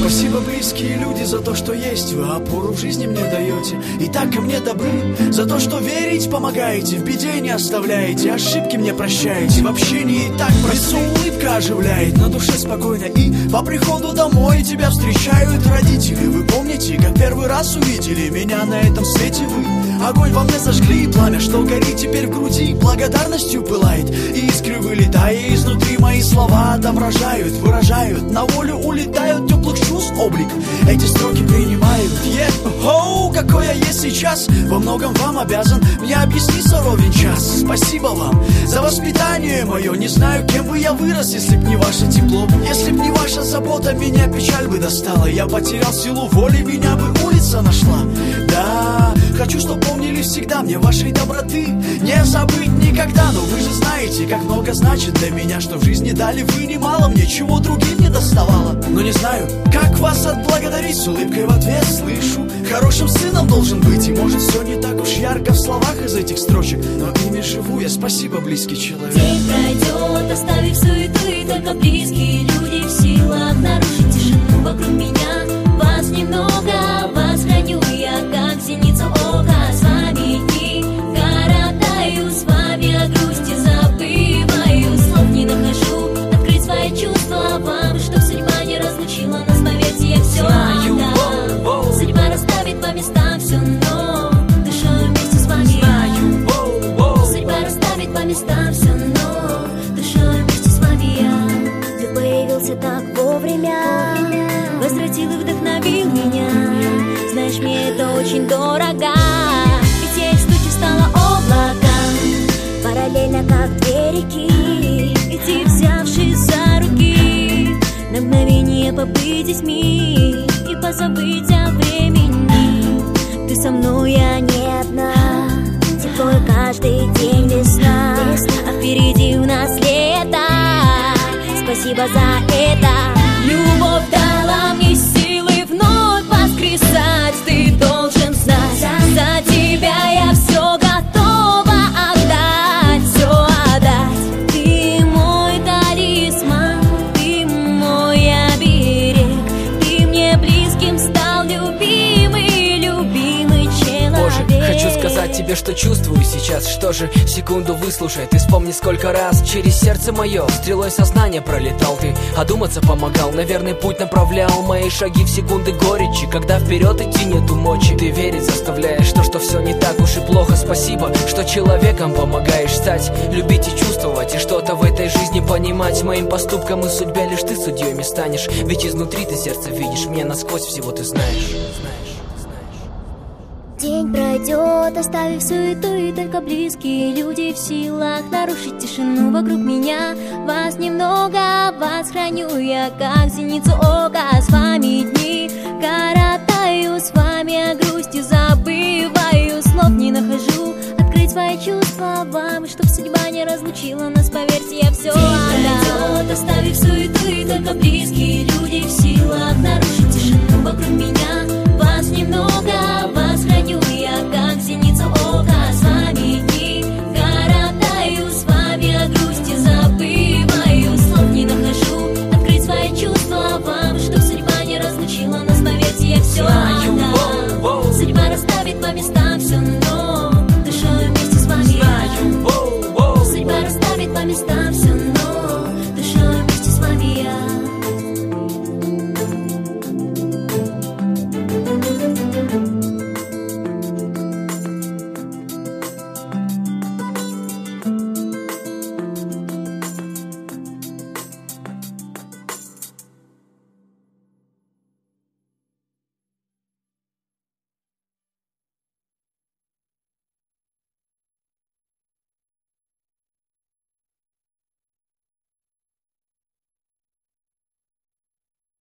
Спасибо, близкие люди, за то, что есть. Вы опору в жизни мне даете и так ко мне добры. За то, что верить помогаете, в беде не оставляете, ошибки мне прощаете, в общении и так просту. Улыбка оживляет, на душе спокойно. И по приходу домой тебя встречают родители. Вы помните, как первый раз увидели меня на этом свете вы? Огонь во мне зажгли, пламя, что горит теперь в груди, благодарностью пылает, и искры вылетая изнутри, мои слова отображают, выражают, на волю улетают теплых чувств облик. Эти строки принимают. Какой я есть сейчас, во многом вам обязан. Мне объяснится ровен час. Спасибо вам за воспитание мое. Не знаю, кем бы я вырос, если б не ваше тепло. Если б не ваша забота, меня печаль бы достала. Я потерял силу воли, меня бы улица нашла. Да, хочу, чтоб помнили всегда мне вашей доброты. Не забыть никогда, но вы же знаете, как много значит для меня, что в жизни дали вы немало мне, чего другим не доставало. Но не знаю, как вас отблагодарить, с улыбкой в ответ слышу. Хорошим сыном должен быть, и может все не так уж ярко в словах из этих строчек, но ими живу я, спасибо, близкий человек. День пройдет, оставив суету, и только близкие люди в силах нарушить тишину вокруг меня. Вас немного, вас храню я, как зеницу ока. С вами дни коротаю, с вами о грусти забываю. Слов не нахожу, открыть свои чувства вам, чтоб судьба не разлучила нас, поверьте, я все отдам. Судьба расставит по местам все, но дышу вместе с вами я. Судьба расставит по местам все, но дышу вместе с вами я. Ты появился так вовремя, возвратил и вдохновил меня. Знаешь, мне это очень дорого, ведь я из тучи стала облаком. Параллельно, как две реки, идти, взявшись за руки. На мгновение побыть детьми и позабыть о времени. Ты со мной, я не одна. Тепло каждый день весна, а впереди у нас лето. Спасибо за это. Любовь дала мне силы вновь воскресать. Ты должен знать, за тебя я все готова отдать, все отдать. Ты мой талисман, ты мой оберег. Ты мне близким стал, любимый, любимый человек. Боже, хочу сказать тебе, что чувствую сейчас. Что же, секунду выслушай. Ты вспомни, сколько раз через сердце мое стрелой сознания пролетал ты, а думаться помогал, на верный путь направлял мои шаги в секунды горечи, когда вперед идти нету мочи. Ты верить заставляешь, что все не так уж и плохо. Спасибо, что человеком помогаешь стать, любить и чувствовать, и что-то в этой жизни понимать. Моим поступкам и судьбе лишь ты судьей не станешь, ведь изнутри ты сердце видишь, мне насквозь всего ты знаешь. День пройдет, оставив суету, и только близкие люди в силах нарушить тишину вокруг меня. Вас немного, вас храню я, как зеницу ока. С вами дни коротаю, с вами о грусти забываю. Слов не нахожу, открыть свои чувства вам, чтоб судьба не разлучила нас, поверьте, я все отдам. День пройдет, оставив суету, и только близкие люди в силах нарушить тишину вокруг меня. Вас немного, вас